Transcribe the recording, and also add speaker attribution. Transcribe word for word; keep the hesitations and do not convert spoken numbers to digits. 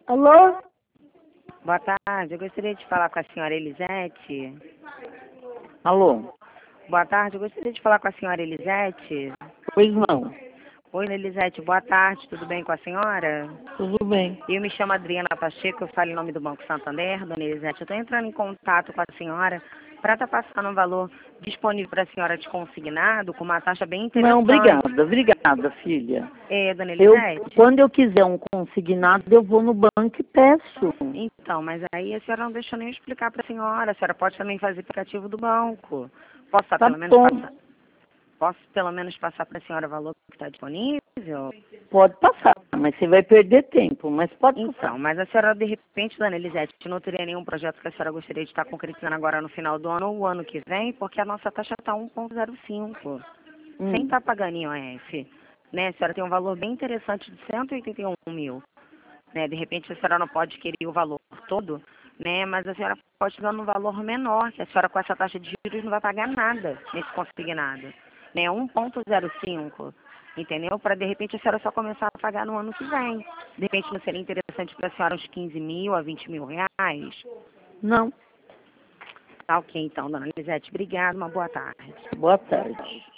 Speaker 1: Alô?
Speaker 2: Boa tarde, eu gostaria de falar com a senhora Elisete.
Speaker 1: Alô?
Speaker 2: Boa tarde, eu gostaria de falar com a senhora Elisete.
Speaker 1: Pois não.
Speaker 2: Oi, Elisete, boa tarde, tudo bem com a senhora?
Speaker 1: Tudo bem.
Speaker 2: Eu me chamo Adriana Pacheco, eu falo em nome do Banco Santander, dona Elisete. Eu estou entrando em contato com a senhora para estar passando um valor disponível para a senhora de consignado, com uma taxa bem interessante.
Speaker 1: Não, obrigada, obrigada, filha.
Speaker 2: É, dona
Speaker 1: Eu,
Speaker 2: Elisete?
Speaker 1: quando eu quiser um consignado, eu vou no banco e peço.
Speaker 2: Então, mas aí a senhora não deixou nem eu explicar para a senhora. A senhora pode também fazer aplicativo do banco. Posso estar
Speaker 1: Tá
Speaker 2: pelo menos
Speaker 1: bom,
Speaker 2: passar? Posso pelo menos passar para a senhora o valor que está disponível?
Speaker 1: pode passar, mas você vai perder tempo, mas pode passar.
Speaker 2: Então, mas a senhora, de repente, dona Elisete, não teria nenhum projeto que a senhora gostaria de estar concretizando agora no final do ano ou o ano que vem, porque a nossa taxa está um ponto zero cinco,
Speaker 1: Hum.
Speaker 2: sem estar pagando em O F. Né? A senhora tem um valor bem interessante de cento e oitenta e um mil. Né? De repente, a senhora não pode querer o valor todo, né? Mas a senhora pode estar dando um valor menor, que a senhora com essa taxa de juros não vai pagar nada nesse consignado. Né? um ponto zero cinco. Entendeu? Para, de repente, a senhora só começar a pagar no ano que vem. De repente, não seria interessante para a senhora uns quinze mil a vinte mil reais?
Speaker 1: Não,
Speaker 2: Tá ok, então, dona Elisete. Obrigada, uma boa tarde.
Speaker 1: boa tarde.